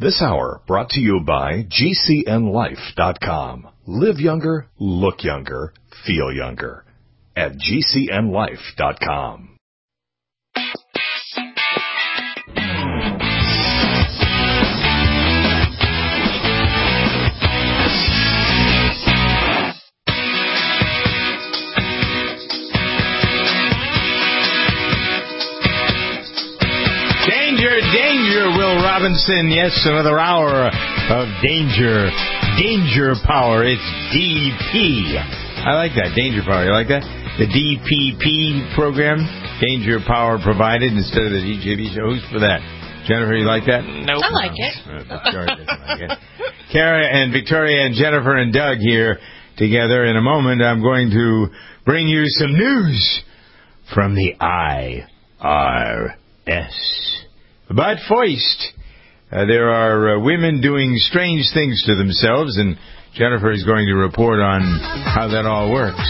This hour brought to you by GCNLife.com. Live younger, look younger, feel younger. At GCNLife.com. Danger, Will Robinson. Yes, another hour of danger. Danger Power. It's DP. I like that. Danger Power. You like that? The DPP program. Danger Power provided instead of the DJB show. Who's for that? Jennifer, you like that? Nope. I like it. Victoria doesn't like it. Kara and Victoria and Jennifer and Doug here together. In a moment, I'm going to bring you some news from the IRS. But first, there are women doing strange things to themselves, and Jennifer is going to report on how that all works.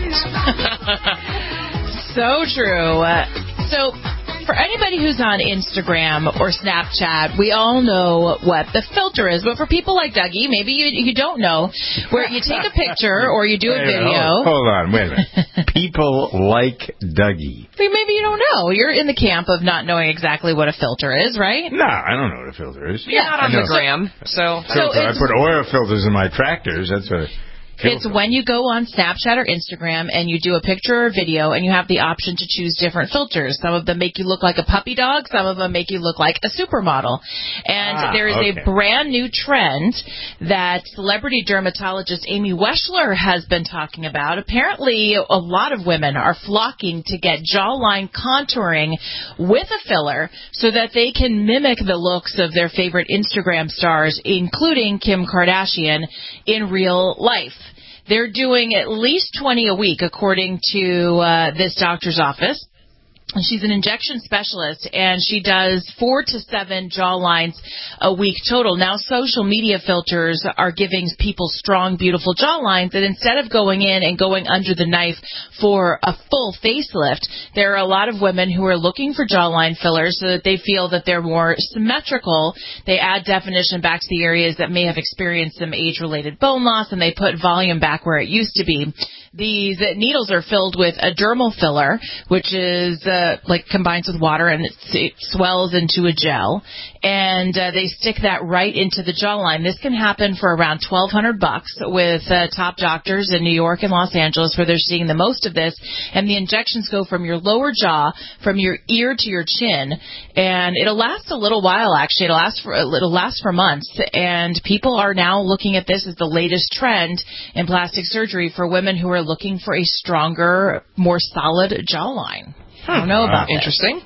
So true. So, for anybody who's on Instagram or Snapchat, we all know what the filter is. But for people like Dougie, maybe you don't know, where you take a picture or you do a video. Hold on, wait a minute. People like Dougie. Maybe you don't know. You're in the camp of not knowing exactly what a filter is, right? No, I don't know what a filter is. You're not on the gram, so I put oil filters in my tractors. That's what. It's when you go on Snapchat or Instagram and you do a picture or video and you have the option to choose different filters. Some of them make you look like a puppy dog. Some of them make you look like a supermodel. And there is a brand new trend that celebrity dermatologist Amy Weschler has been talking about. Apparently, a lot of women are flocking to get jawline contouring with a filler so that they can mimic the looks of their favorite Instagram stars, including Kim Kardashian, in real life. They're doing at least 20 a week, according to this doctor's office. She's an injection specialist, and she does 4 to 7 jawlines a week total. Now, social media filters are giving people strong, beautiful jawlines, and instead of going in and going under the knife for a full facelift, there are a lot of women who are looking for jawline fillers so that they feel that they're more symmetrical. They add definition back to the areas that may have experienced some age-related bone loss, and they put volume back where it used to be. These needles are filled with a dermal filler, which is combines with water and it swells into a gel, and they stick that right into the jawline. This can happen for around $1,200 with top doctors in New York and Los Angeles, where they're seeing the most of this. And the injections go from your lower jaw, from your ear to your chin, and it'll last a little while. Actually, it'll last for months. And people are now looking at this as the latest trend in plastic surgery for women who are looking for a stronger, more solid jawline. I don't know about interesting.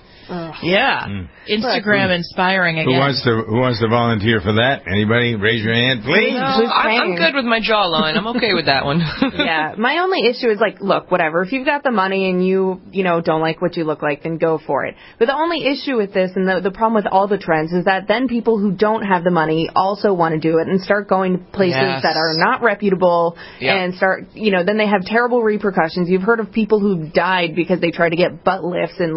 Yeah. Instagram inspiring again. Who wants to volunteer for that? Anybody? Raise your hand, please. No, I'm good with my jawline. I'm okay with that one. Yeah. My only issue is, look, whatever. If you've got the money and you don't like what you look like, then go for it. But the only issue with this and the problem with all the trends is that then people who don't have the money also want to do it and start going to places that are not reputable and start, then they have terrible repercussions. You've heard of people who died because they tried to get butt lifts in,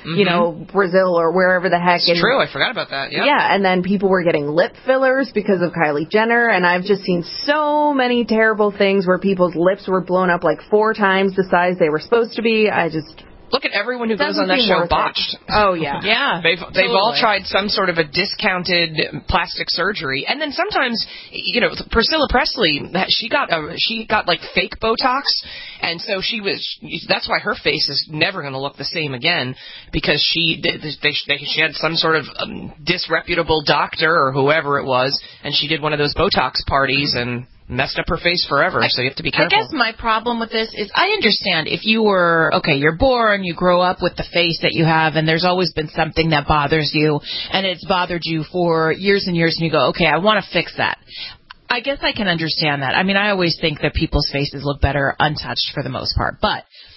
Brazil or wherever the heck. It's true. I forgot about that. Yeah. Yeah, and then people were getting lip fillers because of Kylie Jenner, and I've just seen so many terrible things where people's lips were blown up 4 times the size they were supposed to be. Look at everyone who goes on that show Botched. Oh, yeah. Yeah. They've all tried some sort of a discounted plastic surgery. And then sometimes, Priscilla Presley, she got fake Botox. And so that's why her face is never going to look the same again, because she had some sort of disreputable doctor or whoever it was, and she did one of those Botox parties and messed up her face forever, so you have to be careful. I guess my problem with this is I understand if you were, you're born, you grow up with the face that you have, and there's always been something that bothers you, and it's bothered you for years and years, and you go, I want to fix that. I guess I can understand that. I mean, I always think that people's faces look better untouched for the most part, but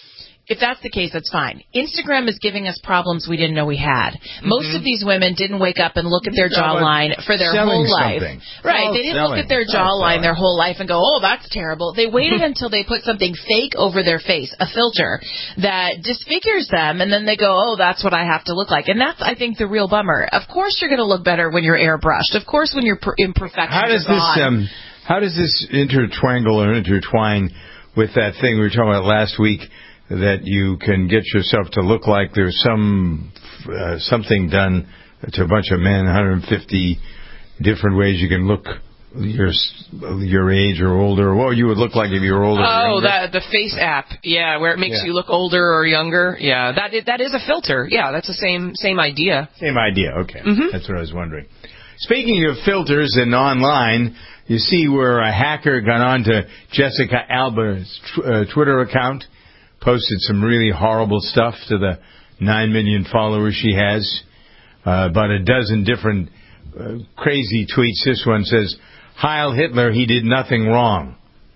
if that's the case, that's fine. Instagram is giving us problems we didn't know we had. Most of these women didn't wake up and look at their jawline for their whole life. Something. Right. They didn't look at their jawline their whole life and go, oh, that's terrible. They waited until they put something fake over their face, a filter, that disfigures them, and then they go, oh, that's what I have to look like. And that's, I think, the real bummer. Of course you're going to look better when you're airbrushed. Of course when your imperfections are gone. How does this intertwine with that thing we were talking about last week, that you can get yourself to look like there's something done to a bunch of men, 150 different ways you can look your age or older, or what you would look like if you were older. Oh, the Face app, where it makes you look older or younger. Yeah, that is a filter. Yeah, that's the same idea. Same idea. Okay, That's what I was wondering. Speaking of filters and online, you see where a hacker got onto Jessica Alba's Twitter account, posted some really horrible stuff to the 9 million followers she has. About a dozen different crazy tweets. This one says, Heil Hitler, he did nothing wrong.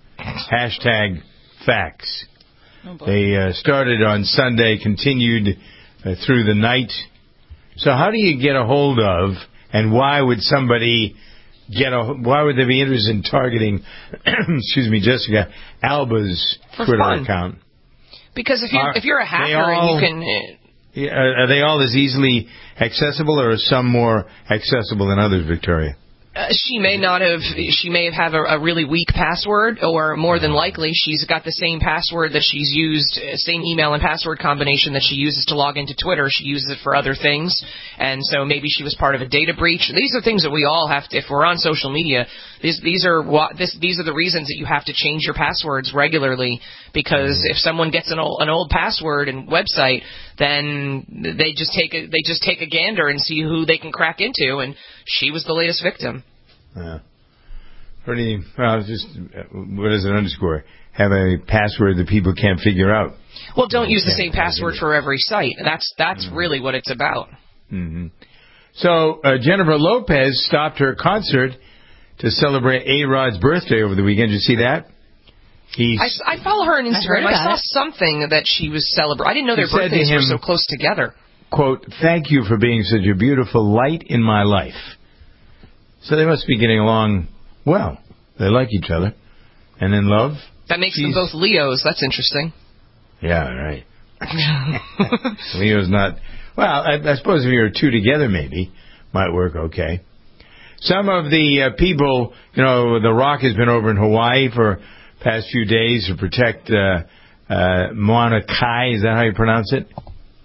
#facts. They started on Sunday, continued through the night. So how do you get a hold of, and why would somebody why would they be interested in targeting, Jessica Alba's Twitter account? Because if you're a hacker and you can... are they all as easily accessible, or are some more accessible than others, Victoria? She may have a really weak password, or more than likely she's got the same password that she's used, same email and password combination that she uses to log into Twitter. She uses it for other things, and so maybe she was part of a data breach. These are things that we all have to, if we're on social media, these are the reasons that you have to change your passwords regularly, because if someone gets an old password and website, then they just take a gander and see who they can crack into, and she was the latest victim. Pretty well. Just what is an underscore? Have a password that people can't figure out. Well, don't use the same password for every site. That's really what it's about. Mm-hmm. So Jennifer Lopez stopped her concert to celebrate A-Rod's birthday over the weekend. Did you see that? I follow her on Instagram. I saw something that she was celebrating. I didn't know their birthdays were so close together. Quote, "Thank you for being such a beautiful light in my life." So they must be getting along well. They like each other. And in love. That makes them both Leos. That's interesting. Yeah, right. Leo's not... Well, I suppose if you're two together, maybe, might work okay. Some of the people, The Rock has been over in Hawaii for past few days to protect Mauna Kea. Is that how you pronounce it?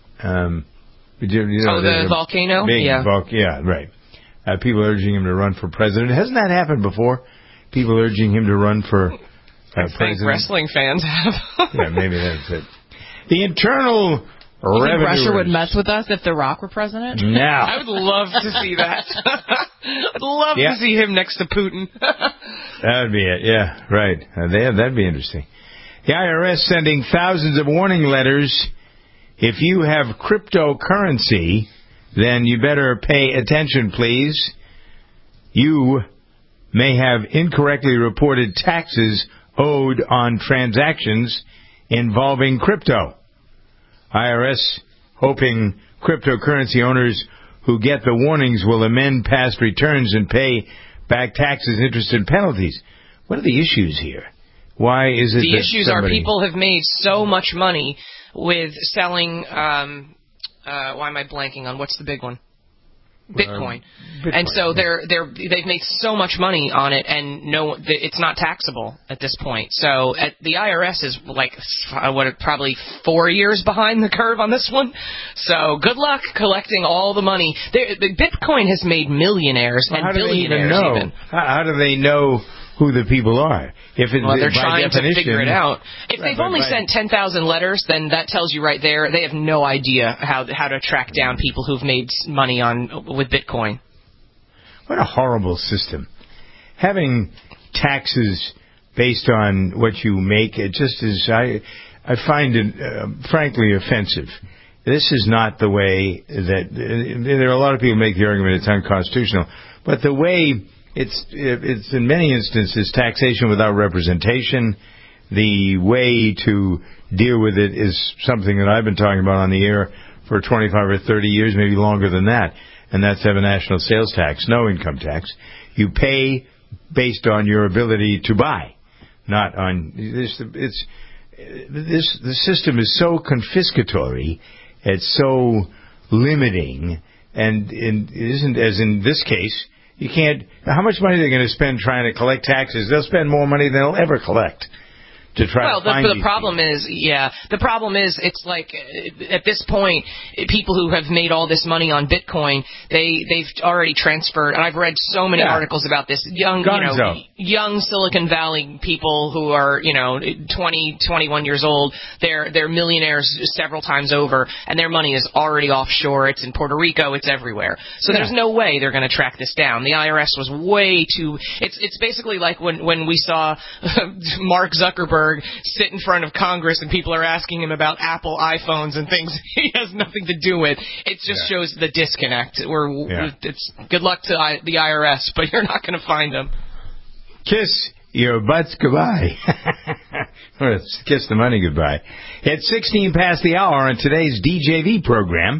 The volcano? Yeah, right. People urging him to run for president. Hasn't that happened before? People urging him to run for president? I think wrestling fans have. Yeah, maybe that's it. The internal revenue... You think Russia would mess with us if The Rock were president? No. I would love to see that. I'd love to see him next to Putin. That would be it, yeah, right. That'd be interesting. The IRS sending thousands of warning letters. If you have cryptocurrency, then you better pay attention, please. You may have incorrectly reported taxes owed on transactions involving crypto. IRS hoping cryptocurrency owners who get the warnings will amend past returns and pay back taxes, interest, and penalties. What are the issues here? Why is it the issues are people have made so much money with selling, why am I blanking on what's the big one? Bitcoin. And so they've made so much money on it, and it's not taxable at this point. So the IRS is probably 4 years behind the curve on this one. So good luck collecting all the money. The Bitcoin has made millionaires and billionaires even. How do they know who the people are? They're trying to figure it out. If they've only sent 10,000 letters, then that tells you right there they have no idea how to track down people who've made money with Bitcoin. What a horrible system. Having taxes based on what you make, it just is, I find it frankly offensive. This is not the way that, there are a lot of people who make the argument it's unconstitutional, but the way it's in many instances taxation without representation. the way to deal with it is something that I've been talking about on the air for 25 or 30 years, maybe longer than that, and that's have a national sales tax, no income tax. You pay based on your ability to buy, not on this. The system is so confiscatory, it's so limiting, and it isn't as in this case. You can't. How much money are they going to spend trying to collect taxes? They'll spend more money than they'll ever collect. To try to find the problem is, it's like at this point, people who have made all this money on Bitcoin, they've already transferred. And I've read so many articles about this. Young Silicon Valley people who are 20, 21 years old. They're millionaires several times over, and their money is already offshore. It's in Puerto Rico. It's everywhere. So there's no way they're going to track this down. The IRS was way too. It's basically like when we saw Mark Zuckerberg sit in front of Congress and people are asking him about Apple iPhones and things he has nothing to do with. It just shows the disconnect. It's good luck to the IRS, but you're not going to find them. Kiss your butts goodbye. Or kiss the money goodbye. It's 16 past the hour on today's DJV program.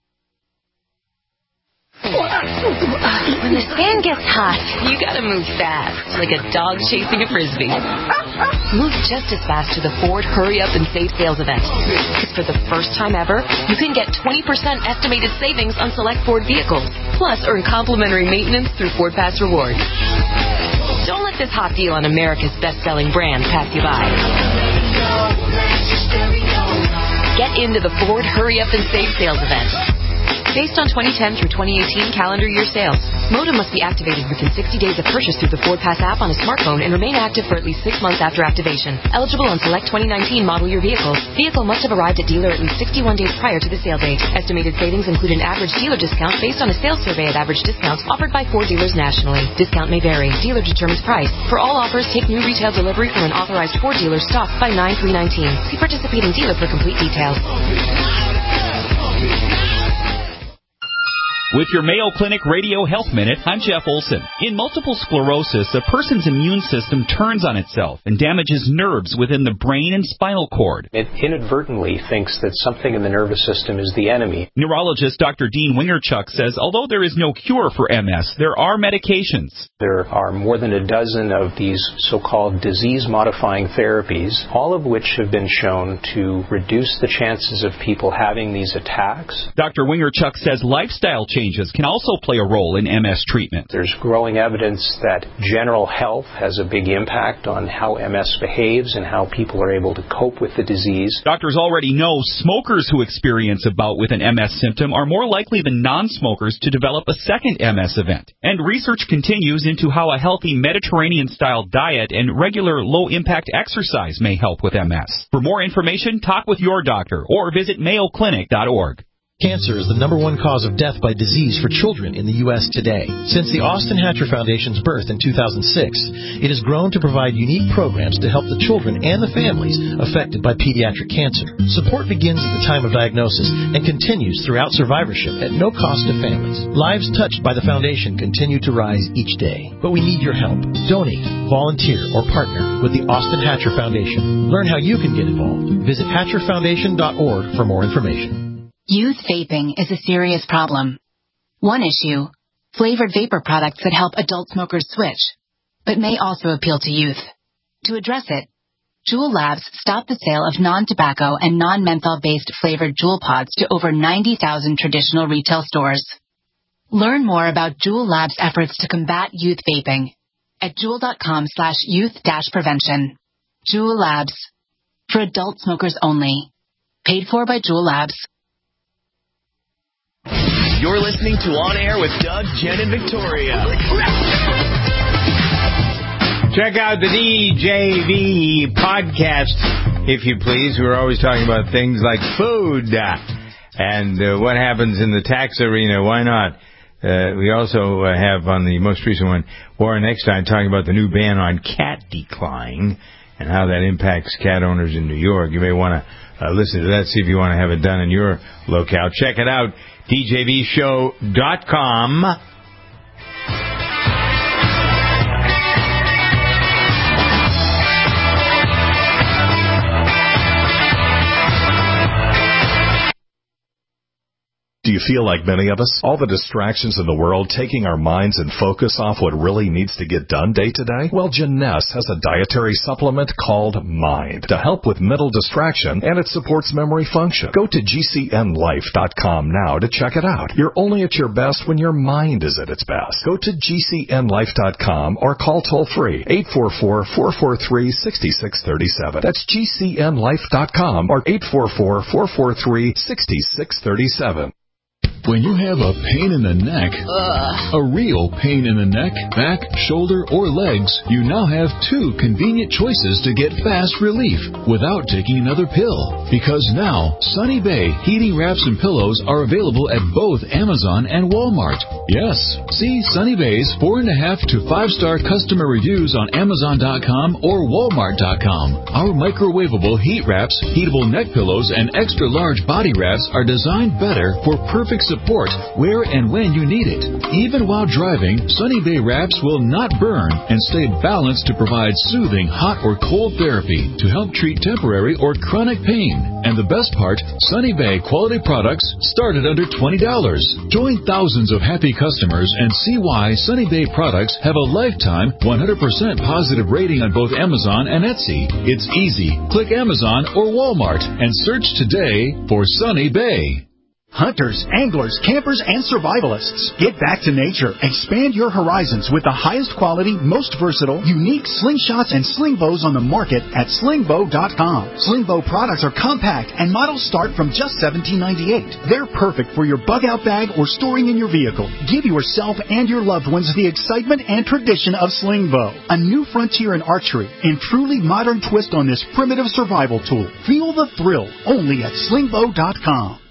When the sand gets hot, you gotta move fast, like a dog chasing a Frisbee. Move just as fast to the Ford Hurry Up and Save sales event. Because for the first time ever, you can get 20% estimated savings on select Ford vehicles. Plus, earn complimentary maintenance through Ford Pass Rewards. Don't let this hot deal on America's best-selling brand pass you by. Get into the Ford Hurry Up and Save sales event. Based on 2010 through 2018 calendar year sales. Modem must be activated within 60 days of purchase through the Ford Pass app on a smartphone and remain active for at least 6 months after activation. Eligible on select 2019 model year vehicles. Vehicle must have arrived at dealer at least 61 days prior to the sale date. Estimated savings include an average dealer discount based on a sales survey at average discounts offered by Ford dealers nationally. Discount may vary. Dealer determines price. For all offers, take new retail delivery from an authorized Ford dealer stocked by 9/3/19. See participating dealer for complete details. With your Mayo Clinic Radio Health Minute, I'm Jeff Olson. In multiple sclerosis, a person's immune system turns on itself and damages nerves within the brain and spinal cord. It inadvertently thinks that something in the nervous system is the enemy. Neurologist Dr. Dean Wingerchuk says although there is no cure for MS, there are medications. There are more than a dozen of these so-called disease-modifying therapies, all of which have been shown to reduce the chances of people having these attacks. Dr. Wingerchuk says lifestyle changes can also play a role in MS treatment. There's growing evidence that general health has a big impact on how MS behaves and how people are able to cope with the disease. Doctors already know smokers who experience a bout with an MS symptom are more likely than non-smokers to develop a second MS event. And research continues into how a healthy Mediterranean-style diet and regular low-impact exercise may help with MS. For more information, talk with your doctor or visit mayoclinic.org. Cancer is the #1 cause of death by disease for children in the U.S. today. Since the Austin Hatcher Foundation's birth in 2006, it has grown to provide unique programs to help the children and the families affected by pediatric cancer. Support begins at the time of diagnosis and continues throughout survivorship at no cost to families. Lives touched by the foundation continue to rise each day. But we need your help. Donate, volunteer, or partner with the Austin Hatcher Foundation. Learn how you can get involved. Visit hatcherfoundation.org for more information. Youth vaping is a serious problem. One issue, flavored vapor products that help adult smokers switch, but may also appeal to youth. To address it, Juul Labs stopped the sale of non-tobacco and non-menthol-based flavored Juul pods to over 90,000 traditional retail stores. Learn more about Juul Labs' efforts to combat youth vaping at juul.com/youth-prevention. Juul Labs. For adult smokers only. Paid for by Juul Labs. You're listening to On Air with Doug, Jen, and Victoria. Check out the DJV podcast, if you please. We're always talking about things like food and what happens in the tax arena. Why not? We also have on the most recent one, Warren Eckstein, talking about the new ban on cat declawing and how that impacts cat owners in New York. You may want to listen to that, see if you want to have it done in your locale. Check it out, DJVshow.com. you feel like many of us? All the distractions in the world taking our minds and focus off what really needs to get done day to day? Well, Jeunesse has a dietary supplement called Mind to help with mental distraction, and it supports memory function. Go to GCNLife.com now to check it out. You're only at your best when your mind is at its best. Go to GCNLife.com or call toll-free 844-443-6637. That's GCNLife.com or 844-443-6637. When you have a pain in the neck, a real pain in the neck, back, shoulder, or legs, you now have two convenient choices to get fast relief without taking another pill. Because now, Sunny Bay heating wraps and pillows are available at both Amazon and Walmart. Yes, see Sunny Bay's 4.5 to 5-star customer reviews on Amazon.com or Walmart.com. Our microwavable heat wraps, heatable neck pillows, and extra large body wraps are designed better for perfect support where and when you need it. Even while driving, Sunny Bay wraps will not burn and stay balanced to provide soothing hot or cold therapy to help treat temporary or chronic pain. And the best part, Sunny Bay quality products start at under $20. Join thousands of happy customers and see why Sunny Bay products have a lifetime 100% positive rating on both Amazon and Etsy. It's easy. Click Amazon or Walmart and search today for Sunny Bay. Hunters, anglers, campers, and survivalists. Get back to nature. Expand your horizons with the highest quality, most versatile, unique slingshots and sling bows on the market at slingbow.com. Slingbow products are compact and models start from just $17.98. They're perfect for your bug-out bag or storing in your vehicle. Give yourself and your loved ones the excitement and tradition of Slingbow, a new frontier in archery and truly modern twist on this primitive survival tool. Feel the thrill only at slingbow.com.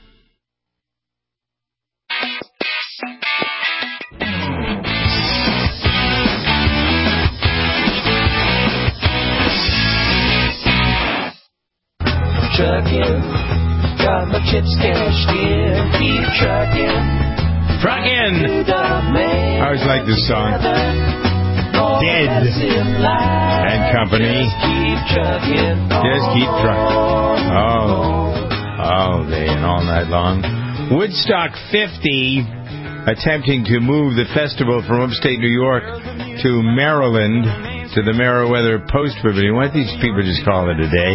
Trucking, got my chips cashed in, keep trucking. I always like this song. Dead and Company. Just keep trucking. All day and all night long. Woodstock 50 attempting to move the festival from upstate New York to Maryland, to the Meriwether Post Pavilion. Why don't these people just call it a day?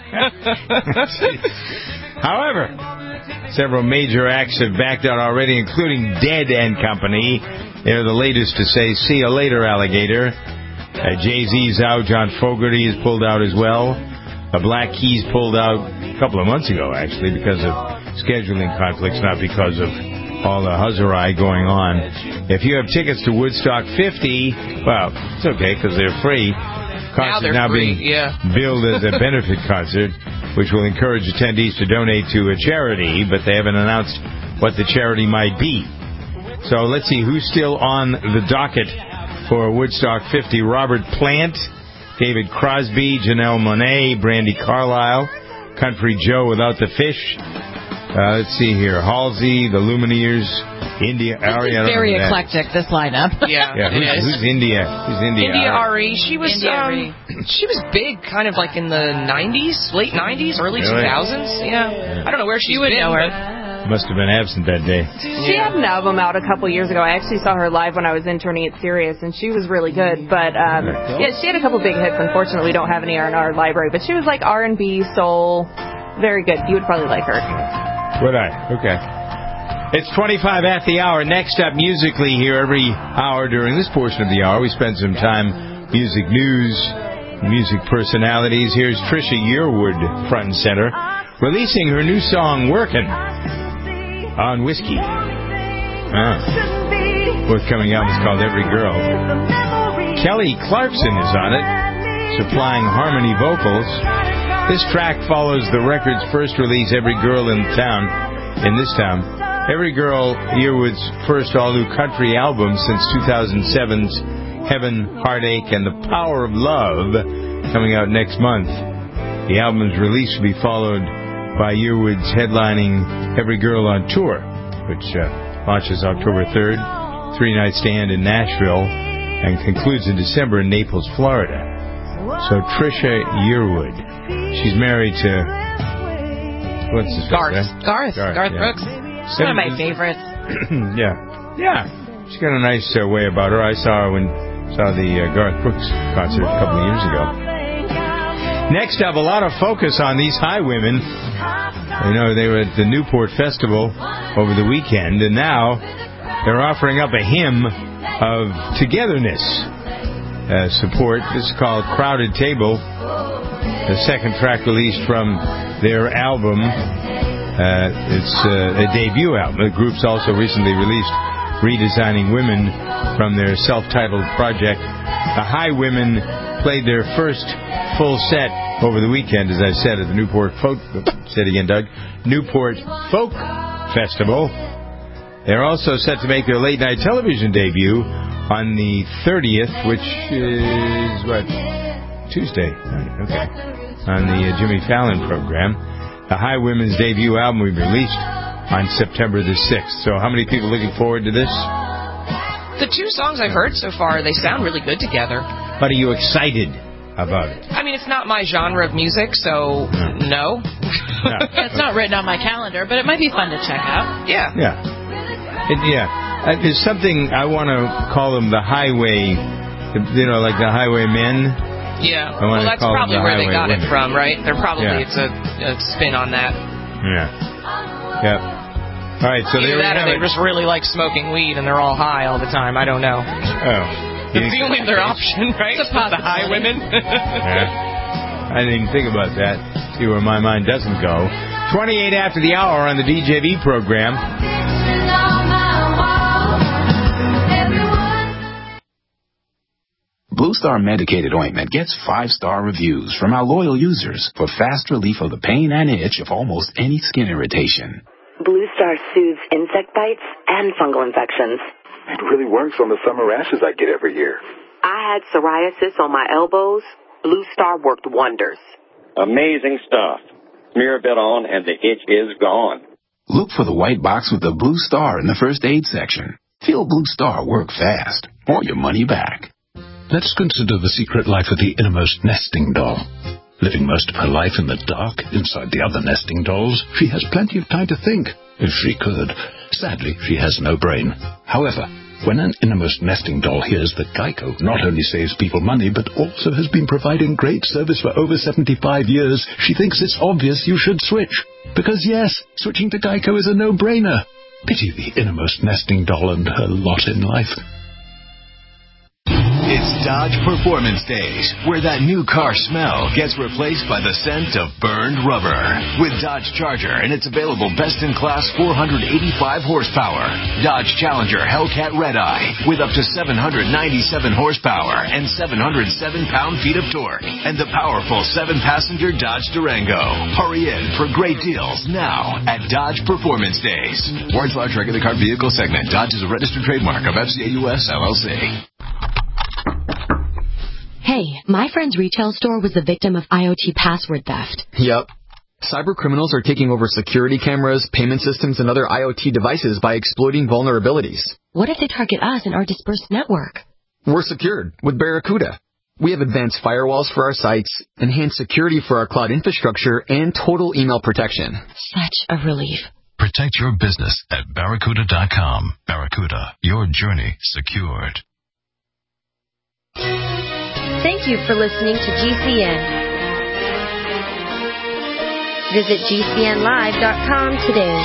However, several major acts have backed out already, including Dead and Company. They're the latest to say, see you later, alligator. Jay-Z's out. John Fogerty has pulled out as well. The Black Keys pulled out a couple of months ago, actually, because of scheduling conflicts, not because of all the huzzarai going on. If you have tickets to Woodstock 50, well, it's okay because they're free. Concert now being billed as a benefit concert, which will encourage attendees to donate to a charity, but they haven't announced what the charity might be. So let's see who's still on the docket for Woodstock 50. Robert Plant, David Crosby, Janelle Monáe, Brandi Carlile, Country Joe Without the Fish. Let's see here. Halsey, the Lumineers, India Ari. This is very eclectic, this lineup. Yeah, who's India? Who's India? India Ari. She was She was big, kind of like in the 90s, late 90s, early 2000s. Yeah, I don't know where she would know her. Must have been absent that day. She had an album out a couple years ago. I actually saw her live when I was interning at Sirius, and she was really good. But yeah, she had a couple big hits. Unfortunately, we don't have any in our library. But she was like R&B, soul, very good. You would probably like her. Would I? Okay. It's 25 at the hour. Next up, musically here every hour during this portion of the hour, we spend some time music news, music personalities. Here's Trisha Yearwood, front and center, releasing her new song, Workin', on Whiskey. Forthcoming album is called Every Girl. Kelly Clarkson is on it, supplying harmony vocals. This track follows the record's first release, Every Girl in this town. Every Girl, Yearwood's first all-new country album since 2007's Heaven, Heartache, and The Power of Love, coming out next month. The album's release will be followed by Yearwood's headlining Every Girl on Tour, which launches October 3rd, 3-night stand in Nashville, and concludes in December in Naples, Florida. So Trisha Yearwood. She's married to, what's his name? Garth Brooks. It's one of my favorites. Yeah. She's got a nice way about her. I saw the Garth Brooks concert a couple of years ago. Next up, a lot of focus on these Highwomen. You know, they were at the Newport Festival over the weekend, and now they're offering up a hymn of togetherness support. This is called Crowded Table, the second track released from their album. It's a debut album. The group's also recently released Redesigning Women from their self-titled project. The Highwomen played their first full set over the weekend, as I said, at the Newport Folk Festival. They're also set to make their late-night television debut on the 30th, which is, Tuesday. Okay. On the Jimmy Fallon program. The Highwomen's debut album will be released on September the 6th. So how many people looking forward to this? The two songs I've heard so far, they sound really good together. But are you excited about it? I mean, it's not my genre of music, so no. It's not written on my calendar, but it might be fun to check out. Yeah. There's something, I want to call them the highway, like the highwaymen. Yeah. Well, that's probably where they got it from, right? They're probably, it's a spin on that. Yeah. All right, so either that or they just really like smoking weed and they're all high all the time. I don't know. It's the only other option, right? It's the Highwomen. I didn't even think about that. See where my mind doesn't go. 28 after the hour on the DJV program. Blue Star medicated ointment gets 5-star reviews from our loyal users for fast relief of the pain and itch of almost any skin irritation. Blue Star soothes insect bites and fungal infections. It really works on the summer rashes I get every year. I had psoriasis on my elbows. Blue Star worked wonders. Amazing stuff. Smear a bit on and the itch is gone. Look for the white box with the Blue Star in the first aid section. Feel Blue Star work fast, or your money back. Let's consider the secret life of the innermost nesting doll. Living most of her life in the dark, inside the other nesting dolls, she has plenty of time to think, if she could. Sadly, she has no brain. However, when an innermost nesting doll hears that Geico not only saves people money, but also has been providing great service for over 75 years, she thinks it's obvious you should switch. Because yes, switching to Geico is a no-brainer. Pity the innermost nesting doll and her lot in life. It's Dodge Performance Days, where that new car smell gets replaced by the scent of burned rubber. With Dodge Charger and its available best-in-class 485 horsepower. Dodge Challenger Hellcat Redeye with up to 797 horsepower and 707 pound-feet of torque. And the powerful 7-passenger Dodge Durango. Hurry in for great deals now at Dodge Performance Days. Warrants large regular car vehicle segment. Dodge is a registered trademark of FCA US LLC. Hey, my friend's retail store was the victim of IoT password theft. Yep. Cyber criminals are taking over security cameras, payment systems, and other IoT devices by exploiting vulnerabilities. What if they target us and our dispersed network? We're secured with Barracuda. We have advanced firewalls for our sites, enhanced security for our cloud infrastructure, and total email protection. Such a relief. Protect your business at Barracuda.com. Barracuda, your journey secured. Thank you for listening to GCN. Visit GCNlive.com today.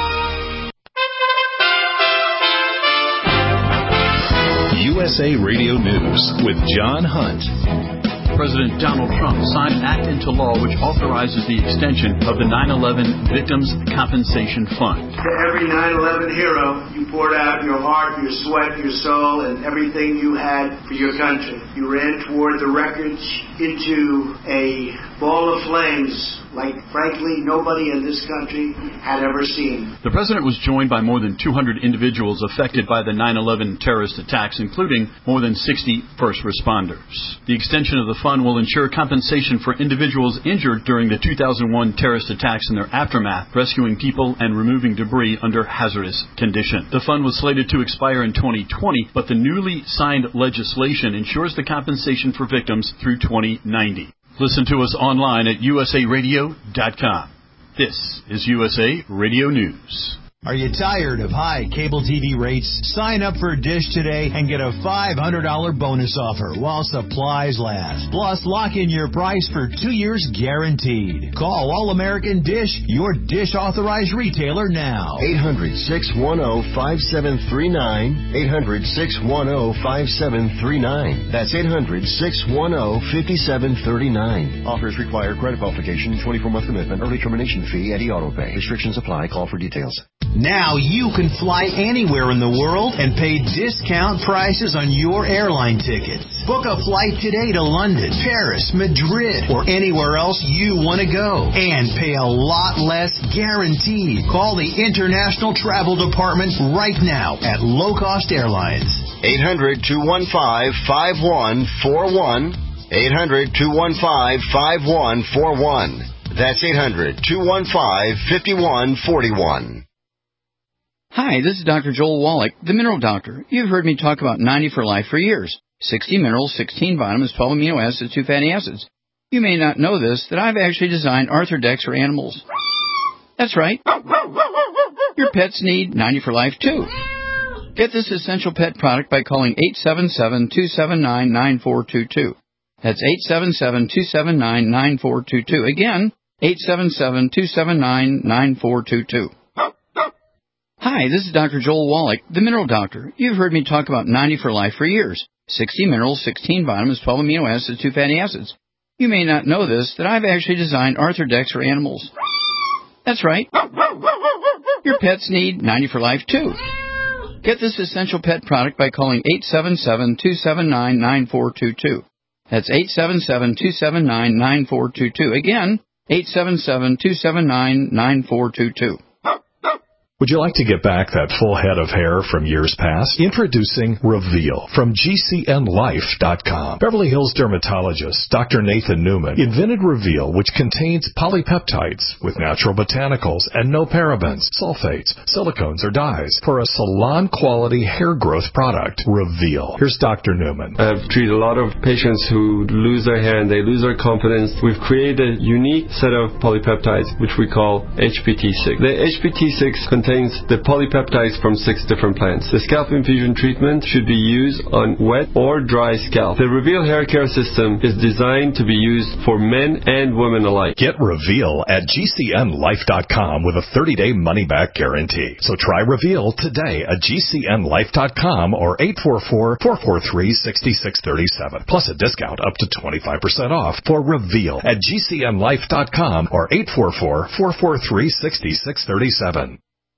USA Radio News with John Hunt. President Donald Trump signed an act into law which authorizes the extension of the 9/11 Victims Compensation Fund. To every 9/11 hero, you poured out your heart, your sweat, your soul, and everything you had for your country. You ran toward the wreckage into a ball of flames like, frankly, nobody in this country had ever seen. The president was joined by more than 200 individuals affected by the 9/11 terrorist attacks, including more than 60 first responders. The extension of the fund will ensure compensation for individuals injured during the 2001 terrorist attacks and their aftermath, rescuing people and removing debris under hazardous conditions. The fund was slated to expire in 2020, but the newly signed legislation ensures the compensation for victims through 2090. Listen to us online at usaradio.com. This is USA Radio News. Are you tired of high cable TV rates? Sign up for Dish today and get a $500 bonus offer while supplies last. Plus, lock in your price for 2 years guaranteed. Call All American Dish, your Dish authorized retailer now. 800-610-5739. 800-610-5739. That's 800-610-5739. Offers require credit qualification, 24-month commitment, early termination fee, Eddie Auto Pay. Restrictions apply. Call for details. Now you can fly anywhere in the world and pay discount prices on your airline tickets. Book a flight today to London, Paris, Madrid, or anywhere else you want to go. And pay a lot less guaranteed. Call the International Travel Department right now at Low Cost Airlines. 800-215-5141. 800-215-5141. That's 800-215-5141. Hi, this is Dr. Joel Wallach, the Mineral Doctor. You've heard me talk about 90 for Life for years. 60 minerals, 16 vitamins, 12 amino acids, 2 fatty acids. You may not know this, that I've actually designed Arthrodex for animals. That's right. Your pets need 90 for Life, too. Get this essential pet product by calling 877-279-9422. That's 877-279-9422. Again, 877-279-9422. Hi, this is Dr. Joel Wallach, the Mineral Doctor. You've heard me talk about 90 for Life for years. 60 minerals, 16 vitamins, 12 amino acids, 2 fatty acids. You may not know this, that I've actually designed Arthrodex for animals. That's right. Your pets need 90 for Life, too. Get this essential pet product by calling 877-279-9422. That's 877-279-9422. Again, 877-279-9422. Would you like to get back that full head of hair from years past? Introducing Reveal from GCNLife.com. Beverly Hills dermatologist Dr. Nathan Newman invented Reveal, which contains polypeptides with natural botanicals and no parabens, sulfates, silicones, or dyes for a salon-quality hair growth product. Reveal. Here's Dr. Newman. I've treated a lot of patients who lose their hair and they lose their confidence. We've created a unique set of polypeptides, which we call HPT6. The HPT6 contains the polypeptides from 6 different plants. The scalp infusion treatment should be used on wet or dry scalp. The Reveal hair care system is designed to be used for men and women alike. Get Reveal at GCNLife.com with a 30-day money-back guarantee. So try Reveal today at GCNLife.com or 844-443-6637. Plus a discount up to 25% off for Reveal at GCNLife.com or 844-443-6637.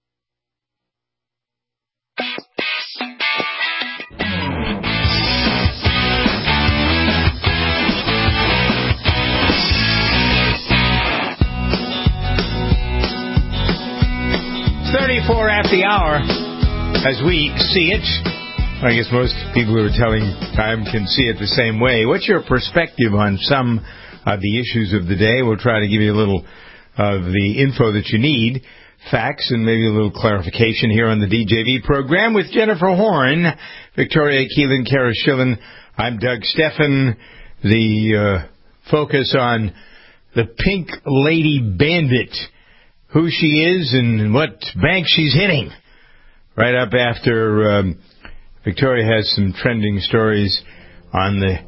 After the hour, as we see it. I guess most people who are telling time can see it the same way. What's your perspective on some of the issues of the day? We'll try to give you a little of the info that you need, facts, and maybe a little clarification here on the DJV program with Jennifer Horn, Victoria Keelan, Kara Schillen. I'm Doug Steffen. The focus on the Pink Lady Bandit, who she is and what bank she's hitting. Right up after Victoria has some trending stories on the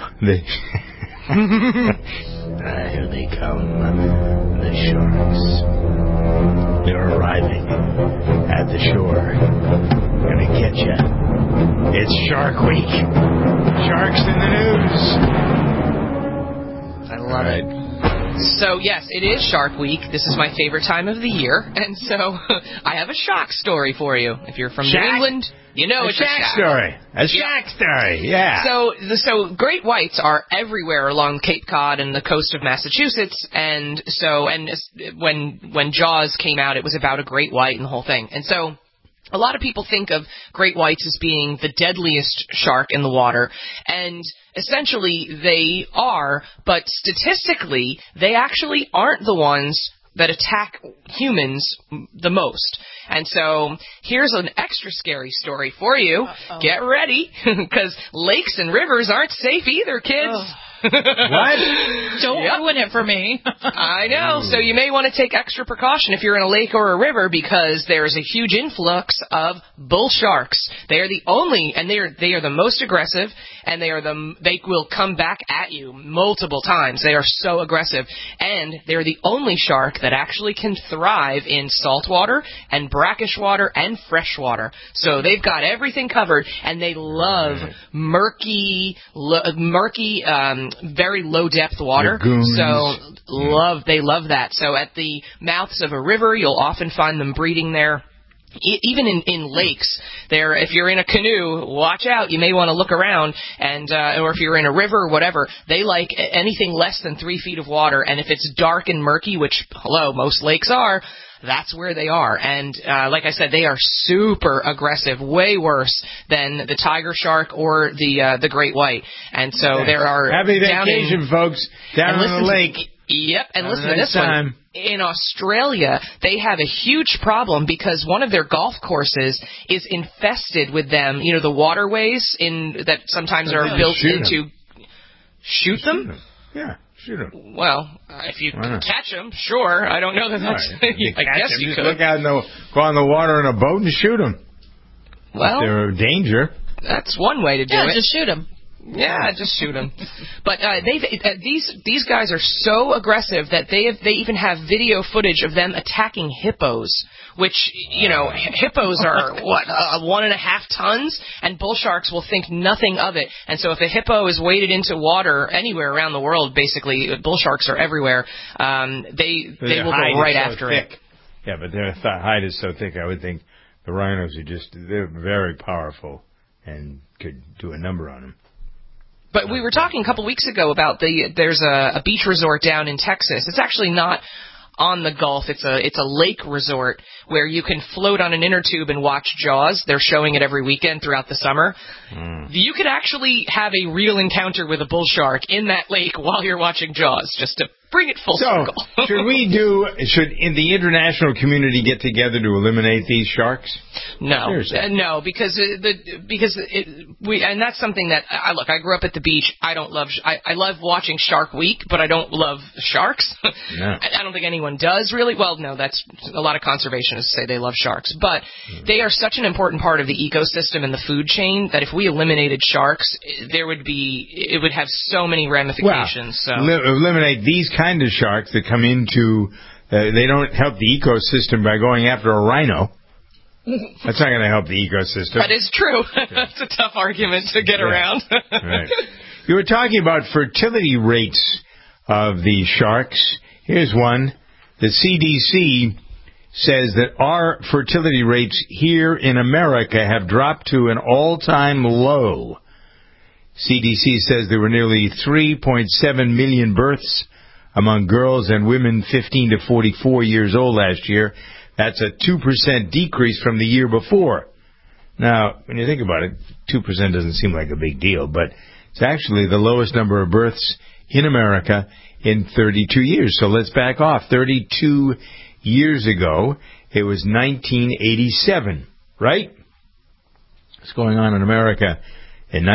here they come, the sharks. They're arriving at the shore. Gonna get ya. It's Shark Week. Sharks in the news. I love it. So, yes, it is Shark Week. This is my favorite time of the year. And so I have a shark story for you. If you're from New England, you know it's a shark story. A shark story, yeah. So great whites are everywhere along Cape Cod and the coast of Massachusetts. And when Jaws came out, it was about a great white and the whole thing. And so a lot of people think of great whites as being the deadliest shark in the water, and essentially they are, but statistically they actually aren't the ones that attack humans the most. And so here's an extra scary story for you. Get ready, because lakes and rivers aren't safe either, kids. What? Don't ruin it for me. I know. So you may want to take extra precaution if you're in a lake or a river, because there's a huge influx of bull sharks. They are the only, and they are the most aggressive, and they will come back at you multiple times. They are so aggressive, and they're the only shark that actually can thrive in salt water and brackish water and fresh water. So they've got everything covered, and they love murky, very low depth water. Lagoons. So they love that. So at the mouths of a river, you'll often find them breeding there. Even in lakes, if you're in a canoe, watch out. You may want to look around, or if you're in a river or whatever, they like anything less than 3 feet of water. And if it's dark and murky, which most lakes are, that's where they are. And like I said, they are super aggressive, way worse than the tiger shark or the great white. And so there are happy vacation, folks, down on the lake. Yep, and listen to this one. In Australia, they have a huge problem because one of their golf courses is infested with them. You know, the waterways that sometimes are built into. Shoot them? Yeah, shoot them. Well, if you can catch them, sure. I don't know that that's. I guess you could. Look out go on the water in a boat and shoot them. Well, if they're a danger. That's one way to do it. Yeah, just shoot them. Yeah, just shoot them. But these guys are so aggressive that they even have video footage of them attacking hippos, which, hippos are, 1.5 tons, and bull sharks will think nothing of it. And so if a hippo is waded into water anywhere around the world, basically, bull sharks are everywhere, they will go right after it. Yeah, but their hide is so thick, I would think the rhinos they're very powerful and could do a number on them. But we were talking a couple weeks ago about there's a beach resort down in Texas. It's actually not on the Gulf. It's a lake resort where you can float on an inner tube and watch Jaws. They're showing it every weekend throughout the summer. You could actually have a real encounter with a bull shark in that lake while you're watching Jaws, just to bring it full circle. should in the international community get together to eliminate these sharks? No, no, because and that's something that I grew up at the beach. I love watching Shark Week, but I don't love sharks. No. I don't think anyone does really. Well, no, that's a lot of conservationists say they love sharks, but they are such an important part of the ecosystem and the food chain that if we eliminated sharks, it would have so many ramifications. Eliminate these kind of sharks that come into. They don't help the ecosystem by going after a rhino. That's not going to help the ecosystem. That is true. That's a tough argument to get around. Right. You were talking about fertility rates of the sharks. Here's one. The CDC says that our fertility rates here in America have dropped to an all-time low. CDC says there were nearly 3.7 million births among girls and women 15 to 44 years old last year. That's a 2% decrease from the year before. Now, when you think about it, 2% doesn't seem like a big deal, but it's actually the lowest number of births in America in 32 years. So let's back off. 32 years ago, it was 1987, right? What's going on in America in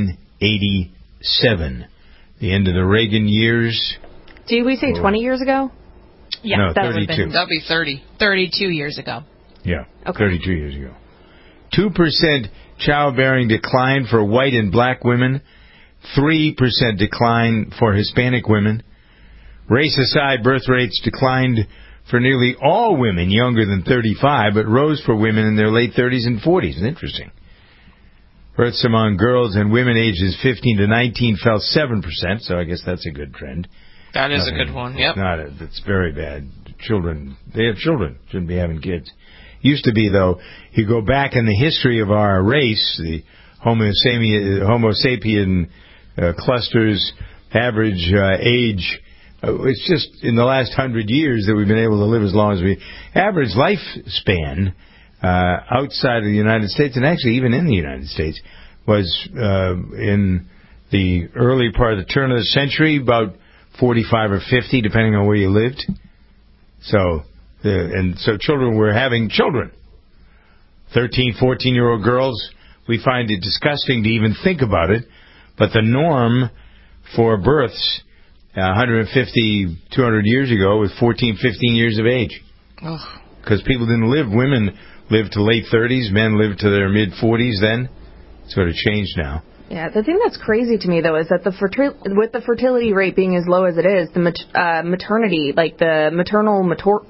1987? The end of the Reagan years. Did we say 20 years ago? Yeah, no, that 32. That'd be 32 years ago. Yeah, okay. 32 years ago. 2% childbearing decline for white and black women. 3% decline for Hispanic women. Race aside, birth rates declined for nearly all women younger than 35, but rose for women in their late 30s and 40s. Interesting. Births among girls and women ages 15 to 19 fell 7%, so I guess that's a good trend. That is a good one, yep. That's very bad. They have children, shouldn't be having kids. Used to be, though, you go back in the history of our race, the Homo sapien clusters, average age, it's just in the last 100 years that we've been able to live as long as we... Average lifespan outside of the United States, and actually even in the United States, was in the early part of the turn of the century, about 45 or 50, depending on where you lived. So children were having children. 13, 14-year-old girls, we find it disgusting to even think about it, but the norm for births 150, 200 years ago was 14, 15 years of age. Because people didn't live. Women lived to late 30s. Men lived to their mid-40s then. It's sort of changed now. Yeah, the thing that's crazy to me, though, is that with the fertility rate being as low as it is, the maternity, like the maternal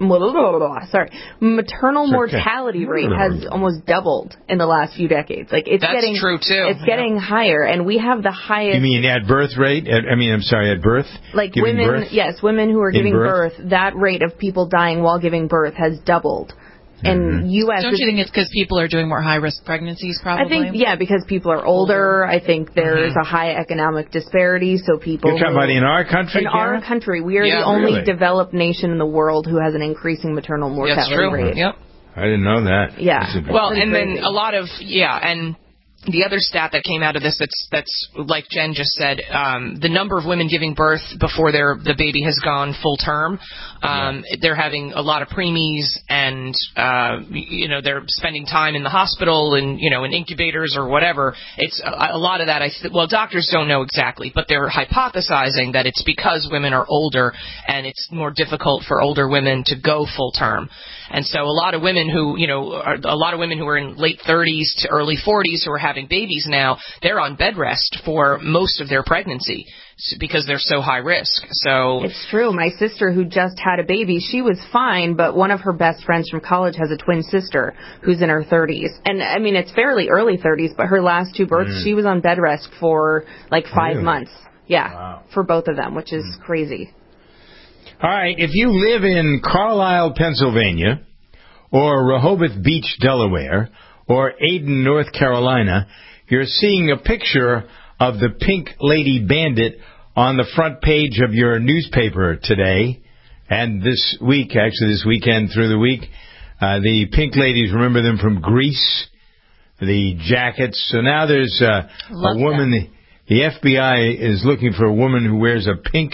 mortality rate has almost doubled in the last few decades. Like it's That's true, too. It's getting higher, and we have the highest... You mean at birth rate? At birth? Like giving women, birth? yes, women who are giving birth, that rate of people dying while giving birth has doubled. And U.S. Don't you think it's because people are doing more high-risk pregnancies, probably? I think, yeah, because people are older. I think there's a high economic disparity, so people... You're talking about in our country, In our country. We are the only developed nation in the world who has an increasing maternal mortality rate. Yep. I didn't know that. Yeah. Well, and then a lot of, and the other stat that came out of this that's like Jen just said, the number of women giving birth before the baby has gone full term, they're having a lot of preemies, and they're spending time in the hospital and in incubators or whatever. It's a lot of that. Doctors don't know exactly, but they're hypothesizing that it's because women are older and it's more difficult for older women to go full term. And so a lot of women who are in late 30s to early 40s who are having babies now, they're on bed rest for most of their pregnancy because they're so high risk. So it's true. My sister who just had a baby, she was fine, but one of her best friends from college has a twin sister who's in her 30s. And I mean, it's fairly early 30s, but her last two births, she was on bed rest for like 5 months. Yeah, for both of them, which is crazy. All right, if you live in Carlisle, Pennsylvania, or Rehoboth Beach, Delaware, or Aden, North Carolina, you're seeing a picture of the Pink Lady Bandit on the front page of your newspaper today. And this weekend through the week, the Pink Ladies, remember them from Grease, the jackets. So now there's a woman, the FBI is looking for a woman who wears a pink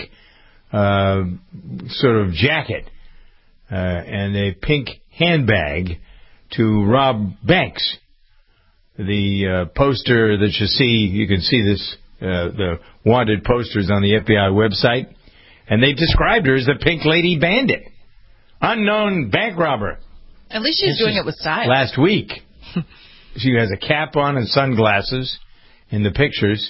sort of jacket and a pink handbag to rob banks. The poster that you can see this, the wanted posters on the FBI website, and they've described her as the Pink Lady Bandit, unknown bank robber. At least she's doing it with style. Last week, she has a cap on and sunglasses in the pictures.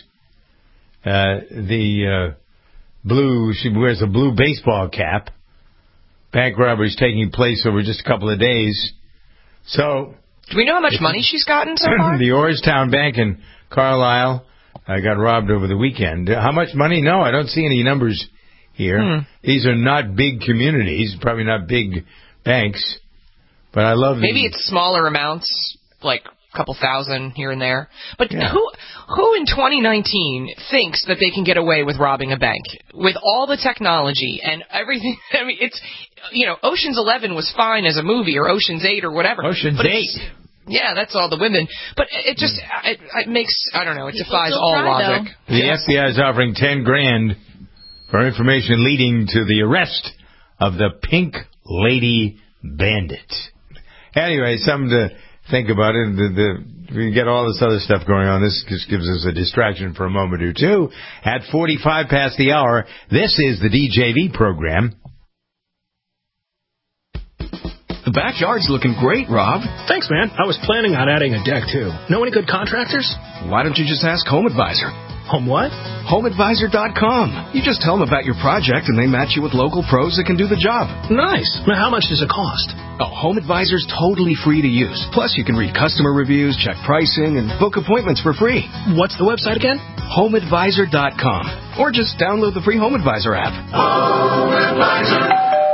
She wears a blue baseball cap. Bank robbery's taking place over just a couple of days. So, do we know how much money she's gotten so far? The Orangetown Bank in Carlisle got robbed over the weekend. How much money? No, I don't see any numbers here. These are not big communities, probably not big banks. But I love maybe it's smaller amounts, like a couple thousand here and there. But who in 2019 thinks that they can get away with robbing a bank with all the technology and everything? I mean, it's Ocean's 11 was fine as a movie, or Ocean's 8 or whatever. Ocean's 8. Yeah, that's all the women. But it just it makes, I don't know, it defies all logic. The FBI is offering $10,000 for information leading to the arrest of the Pink Lady Bandit. Anyway, something to think about it. We get all this other stuff going on. This just gives us a distraction for a moment or two. At 45 past the hour, this is the DJV program. The backyard's looking great, Rob. Thanks, man. I was planning on adding a deck, too. Know any good contractors? Why don't you just ask Home Advisor? Home what? HomeAdvisor.com. You just tell them about your project, and they match you with local pros that can do the job. Nice. Now, how much does it cost? Oh, Home Advisor's totally free to use. Plus, you can read customer reviews, check pricing, and book appointments for free. What's the website again? HomeAdvisor.com. Or just download the free Home Advisor app. Home Advisor.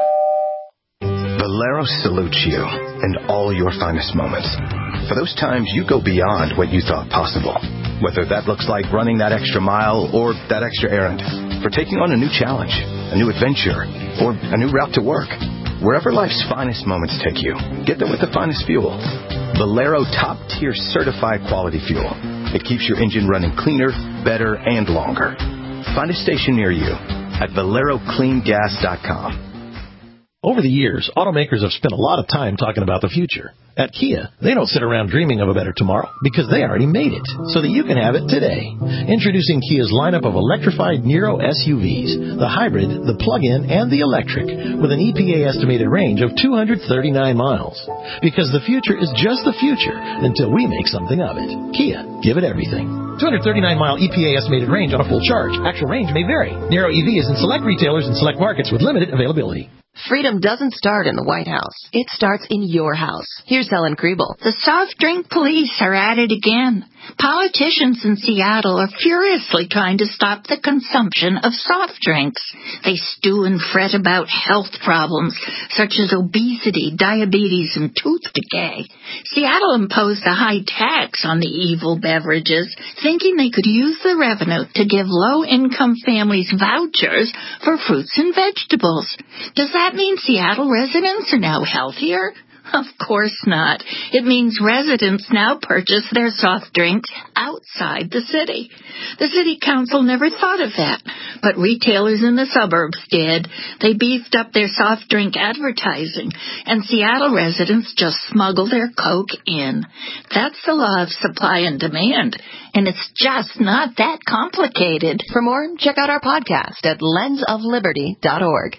Valero salutes you and all your finest moments. For those times you go beyond what you thought possible. Whether that looks like running that extra mile or that extra errand. For taking on a new challenge, a new adventure, or a new route to work. Wherever life's finest moments take you, get there with the finest fuel. Valero top-tier certified quality fuel. It keeps your engine running cleaner, better, and longer. Find a station near you at ValeroCleanGas.com. Over the years, automakers have spent a lot of time talking about the future. At Kia, they don't sit around dreaming of a better tomorrow because they already made it so that you can have it today. Introducing Kia's lineup of electrified Niro SUVs, the hybrid, the plug-in, and the electric, with an EPA estimated range of 239 miles. Because the future is just the future until we make something of it. Kia, give it everything. 239-mile EPA estimated range on a full charge. Actual range may vary. Niro EV is in select retailers and select markets with limited availability. Freedom doesn't start in the White House. It starts in your house. Here's Helen Kriebel. The soft drink police are at it again. Politicians in Seattle are furiously trying to stop the consumption of soft drinks. They stew and fret about health problems such as obesity, diabetes, and tooth decay. Seattle imposed a high tax on the evil beverages, thinking they could use the revenue to give low-income families vouchers for fruits and vegetables. Does that mean Seattle residents are now healthier? Of course not. It means residents now purchase their soft drinks outside the city. The city council never thought of that, but retailers in the suburbs did. They beefed up their soft drink advertising, and Seattle residents just smuggle their Coke in. That's the law of supply and demand, and it's just not that complicated. For more, check out our podcast at lensofliberty.org.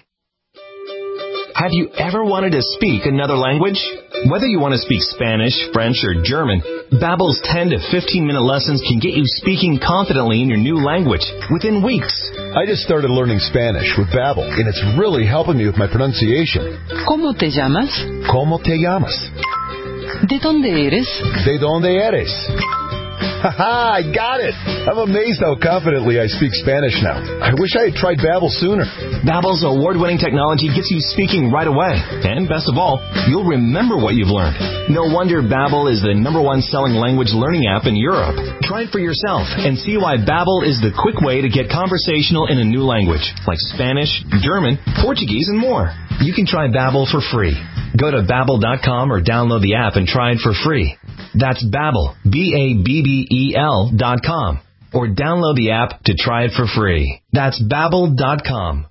Have you ever wanted to speak another language? Whether you want to speak Spanish, French, or German, Babbel's 10 to 15-minute lessons can get you speaking confidently in your new language within weeks. I just started learning Spanish with Babbel, and it's really helping me with my pronunciation. ¿Cómo te llamas? ¿Cómo te llamas? ¿De dónde eres? ¿De dónde eres? Haha, I got it! I'm amazed how confidently I speak Spanish now. I wish I had tried Babbel sooner. Babbel's award-winning technology gets you speaking right away. And best of all, you'll remember what you've learned. No wonder Babbel is the #1 selling language learning app in Europe. Try it for yourself and see why Babbel is the quick way to get conversational in a new language, like Spanish, German, Portuguese, and more. You can try Babbel for free. Go to Babbel.com or download the app and try it for free. That's Babbel, Babbel.com, or download the app to try it for free. That's Babbel.com.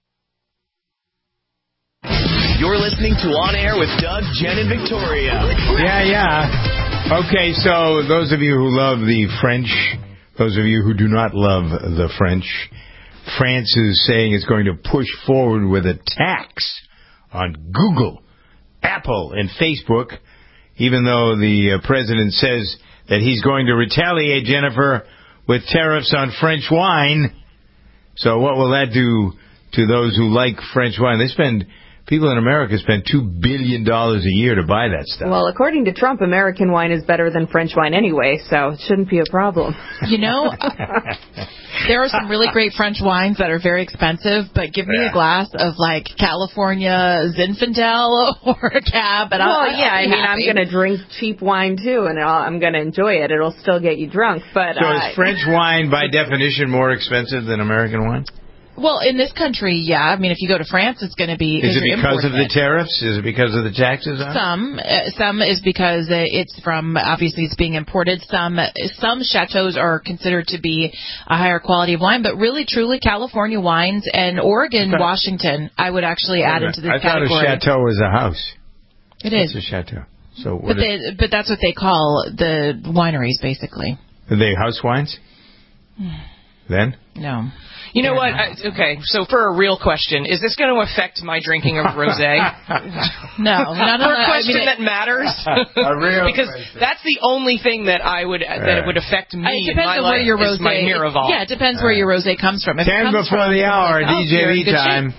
You're listening to On Air with Doug, Jen, and Victoria. Yeah. Okay, so those of you who love the French, those of you who do not love the French, France is saying it's going to push forward with a tax on Google, Apple, and Facebook, even though the president says that he's going to retaliate, Jennifer, with tariffs on French wine. So what will that do to those who like French wine? People in America spend $2 billion a year to buy that stuff. Well, according to Trump, American wine is better than French wine anyway, so it shouldn't be a problem. You know, there are some really great French wines that are very expensive, but give me a glass of, like, California Zinfandel or a Cab, and I'm going to drink cheap wine, too, and I'm going to enjoy it. It'll still get you drunk. But so is French wine, by definition, more expensive than American wine? Well, in this country, yeah. I mean, if you go to France, it's going to be... Is it because of the tariffs? Is it because of the taxes on it? Some is because it's from, obviously, it's being imported. Some chateaus are considered to be a higher quality of wine, but really, truly, California wines and Oregon, Washington, I would actually add into this category. I thought a chateau was a house. It is. It's a chateau. So but that's what they call the wineries, basically. Are they house wines? Then? No. You know what? Okay, so for a real question, is this going to affect my drinking of rosé? No. For a question that matters? A real because question. That's the only thing that would affect me in my life is my Miraval. Yeah, it depends where your rosé comes from. If 10 before the hour, DJV time.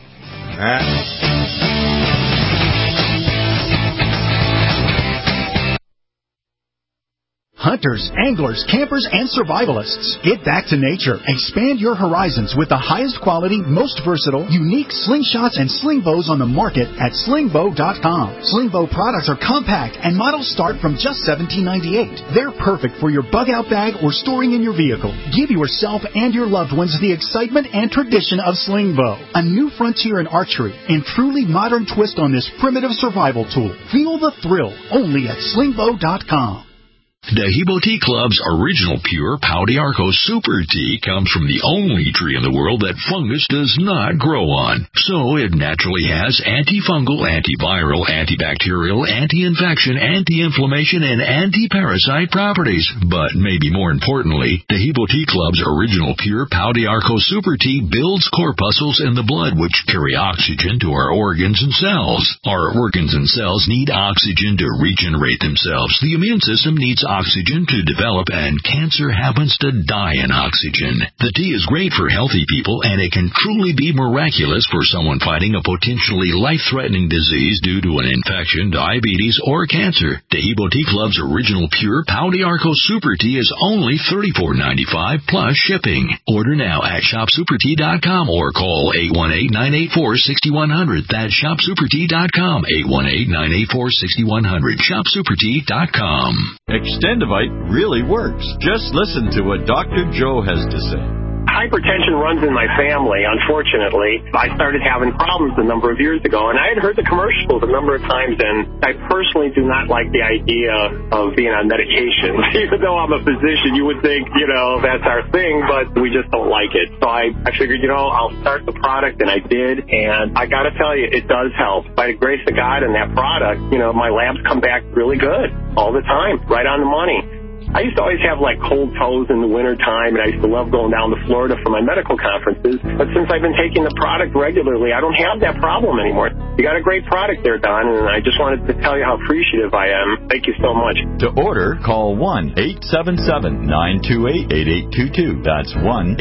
Hunters, anglers, campers, and survivalists. Get back to nature. Expand your horizons with the highest quality, most versatile, unique slingshots and sling bows on the market at slingbow.com. Slingbow products are compact and models start from just $17.98. They're perfect for your bug-out bag or storing in your vehicle. Give yourself and your loved ones the excitement and tradition of Slingbow, a new frontier in archery and truly modern twist on this primitive survival tool. Feel the thrill only at slingbow.com. Dahibo Tea Club's original pure Pau d'Arco Super Tea comes from the only tree in the world that fungus does not grow on. So it naturally has antifungal, antiviral, antibacterial, anti-infection, anti-inflammation, and anti-parasite properties. But maybe more importantly, Dahibo Tea Club's original pure Pau d'Arco Super Tea builds corpuscles in the blood which carry oxygen to our organs and cells. Our organs and cells need oxygen to regenerate themselves. The immune system needs oxygen to develop, and cancer happens to die in oxygen. The tea is great for healthy people, and it can truly be miraculous for someone fighting a potentially life-threatening disease due to an infection, diabetes, or cancer. Dahibo Tea Club's original pure Pau d'Arco Super Tea is only $34.95 plus shipping. Order now at shopsupertea.com or call 818-984-6100. That's shopsupertea.com, 818-984-6100, shopsupertea.com. Extendivite really works. Just listen to what Dr. Joe has to say. Hypertension runs in my family, unfortunately. I started having problems a number of years ago, and I had heard the commercials a number of times, and I personally do not like the idea of being on medication. Even though I'm a physician, you would think, that's our thing, but we just don't like it. So I figured, I'll start the product, and I did, and I got to tell you, it does help. By the grace of God and that product, my labs come back really good all the time, right on the money. I used to always have cold toes in the winter time, and I used to love going down to Florida for my medical conferences. But since I've been taking the product regularly, I don't have that problem anymore. You got a great product there, Don, and I just wanted to tell you how appreciative I am. Thank you so much. To order, call 1-877-928-8822. That's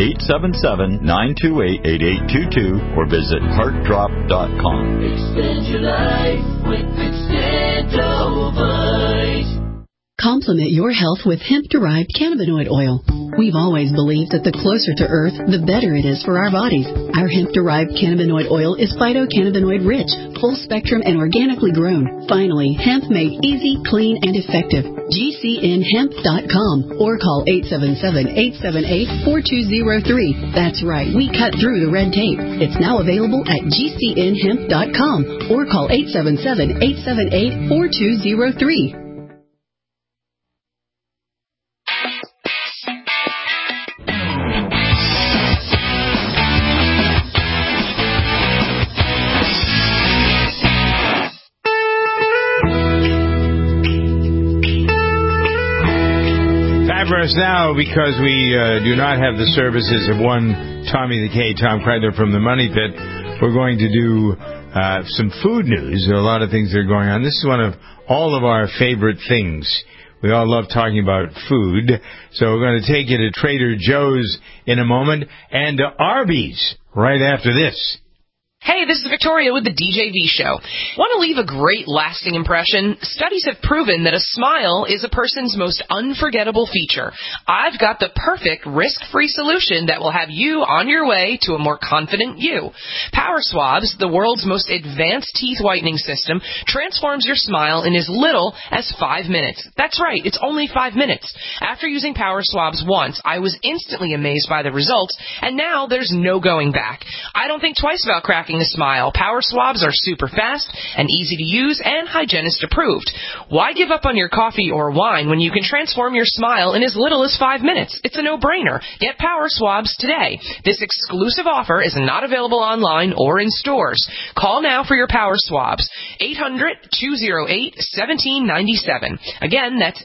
1-877-928-8822, or visit heartdrop.com. Extend your life with Extendovite. Complement your health with hemp-derived cannabinoid oil. We've always believed that the closer to Earth, the better it is for our bodies. Our hemp-derived cannabinoid oil is phytocannabinoid-rich, full-spectrum, and organically grown. Finally, hemp made easy, clean, and effective. GCNhemp.com or call 877-878-4203. That's right, we cut through the red tape. It's now available at GCNhemp.com or call 877-878-4203. For us now, because we do not have the services of one Tommy the K, Tom Kreidler from the Money Pit, we're going to do some food news. There are a lot of things that are going on. This is one of all of our favorite things. We all love talking about food. So we're going to take you to Trader Joe's in a moment and to Arby's right after this. Hey, this is Victoria with the DJV Show. Want to leave a great lasting impression? Studies have proven that a smile is a person's most unforgettable feature. I've got the perfect risk-free solution that will have you on your way to a more confident you. Power Swabs, the world's most advanced teeth whitening system, transforms your smile in as little as 5 minutes. That's right, it's only 5 minutes. After using Power Swabs once, I was instantly amazed by the results, and now there's no going back. I don't think twice about cracking a smile. Power Swabs are super fast and easy to use and hygienist approved. Why give up on your coffee or wine when you can transform your smile in as little as 5 minutes? It's a no-brainer. Get Power Swabs today. This exclusive offer is not available online or in stores. Call now for your Power Swabs. 800-208-1797. Again, that's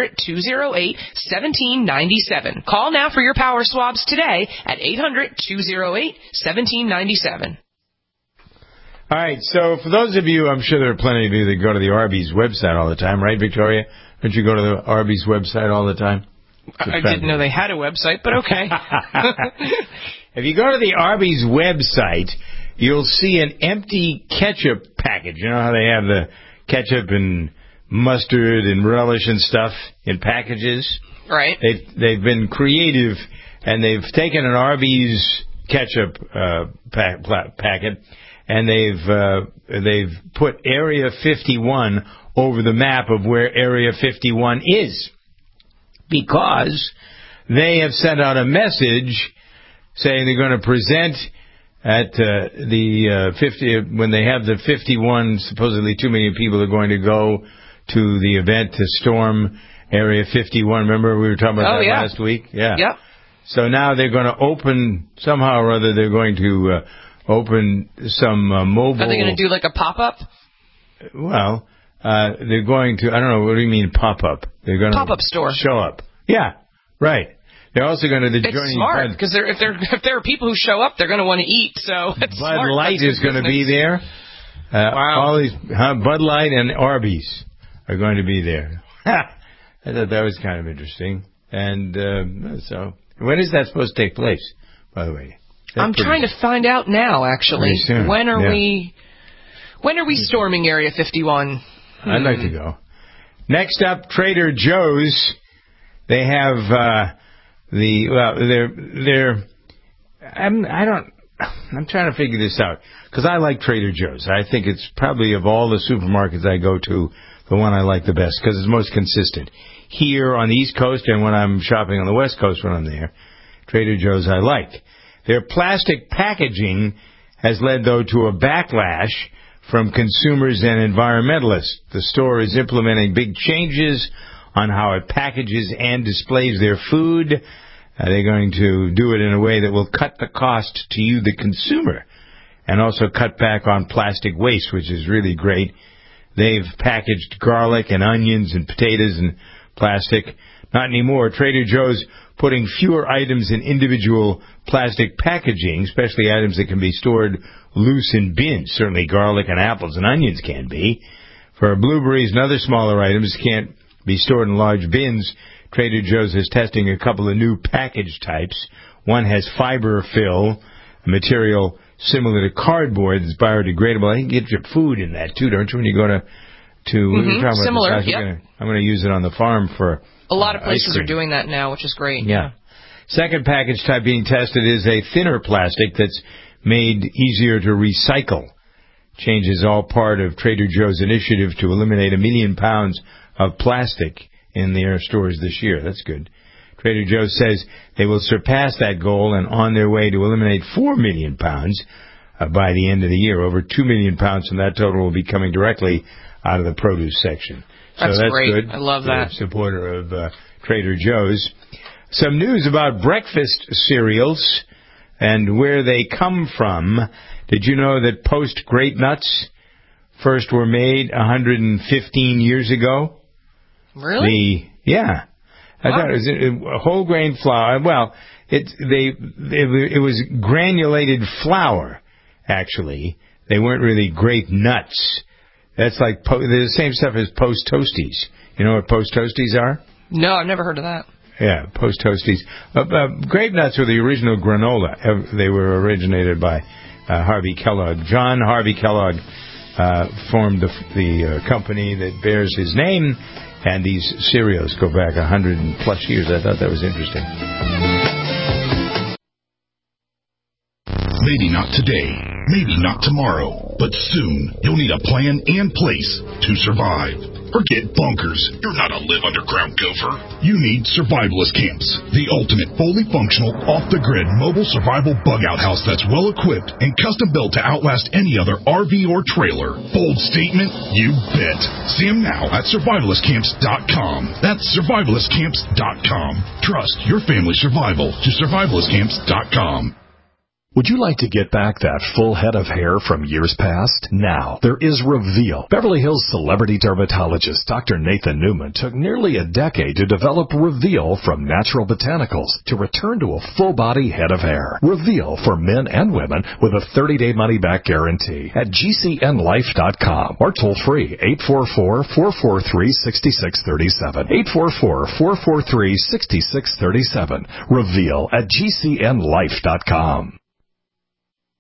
800-208-1797. Call now for your Power Swabs today at 800-208-1797. All right, so for those of you, I'm sure there are plenty of you that go to the Arby's website all the time, right, Victoria? Don't you go to the Arby's website all the time? I didn't know they had a website, but okay. If you go to the Arby's website, you'll see an empty ketchup package. You know how they have the ketchup and mustard and relish and stuff in packages? Right. They've been creative, and they've taken an Arby's ketchup packet, and they've put Area 51 over the map of where Area 51 is, because they have sent out a message saying they're going to present at the 50 when they have the 51. Supposedly 2 million people are going to go to the event to storm Area 51. Remember we were talking about that last week? Yeah. Yep. So now they're going to open, somehow or other, they're going to open some mobile... Are they going to do like a pop-up? Well, they're going to, I don't know, what do you mean pop-up? They're going to... Pop-up store. Show up. Yeah, right. They're also going to... It's smart, because if there are people who show up, they're going to want to eat, so it's Bud smart. Light is going to be there. Wow. All these, Bud Light and Arby's are going to be there. I thought that was kind of interesting. And so, when is that supposed to take place, by the way? I'm trying to find out now, actually. Soon. When are we storming Area 51? I'd like to go. Next up, Trader Joe's. They have I'm trying to figure this out, because I like Trader Joe's. I think it's probably, of all the supermarkets I go to, the one I like the best, because it's most consistent. Here on the East Coast, and when I'm shopping on the West Coast when I'm there, Trader Joe's I like. Their plastic packaging has led, though, to a backlash from consumers and environmentalists. The store is implementing big changes on how it packages and displays their food. They're going to do it in a way that will cut the cost to you, the consumer, and also cut back on plastic waste, which is really great. They've packaged garlic and onions and potatoes in plastic. Not anymore. Trader Joe's putting fewer items in individual plastic packaging, especially items that can be stored loose in bins. Certainly garlic and apples and onions can be. For blueberries and other smaller items can't be stored in large bins. Trader Joe's is testing a couple of new package types. One has fiber fill, a material similar to cardboard that's biodegradable. I think you get your food in that, too, don't you, when you go to similar, yep. I'm going to use it on the farm for a lot of places are doing that now, which is great. Yeah. Second package type being tested is a thinner plastic that's made easier to recycle. Change is all part of Trader Joe's initiative to eliminate 1 million pounds of plastic in their stores this year. That's good. Trader Joe's says they will surpass that goal and on their way to eliminate 4 million pounds by the end of the year. Over 2 million pounds from that total will be coming directly out of the produce section. That's great. Good. I love that. Supporter of Trader Joe's. Some news about breakfast cereals and where they come from. Did you know that Post Grape Nuts first were made 115 years ago? Really? I thought it was a whole grain flour. Well, it was granulated flour, actually. They weren't really grape nuts. That's like the same stuff as Post Toasties. You know what Post Toasties are? No, I've never heard of that. Yeah, Post Toasties. Grape nuts were the original granola. They were originated by Harvey Kellogg. John Harvey Kellogg formed the company that bears his name, and these cereals go back 100+ years. I thought that was interesting. Maybe not today, maybe not tomorrow, but soon you'll need a plan and place to survive. Forget bunkers. You're not a live underground gopher. You need Survivalist Camps, the ultimate fully functional, off-the-grid mobile survival bug-out house that's well-equipped and custom-built to outlast any other RV or trailer. Bold statement? You bet. See them now at survivalistcamps.com. That's survivalistcamps.com. Trust your family's survival to survivalistcamps.com. Would you like to get back that full head of hair from years past? Now, there is Reveal. Beverly Hills celebrity dermatologist Dr. Nathan Newman took nearly a decade to develop Reveal from natural botanicals to return to a full-body head of hair. Reveal for men and women with a 30-day money-back guarantee at GCNlife.com or toll-free 844-443-6637. 844-443-6637. Reveal at GCNlife.com.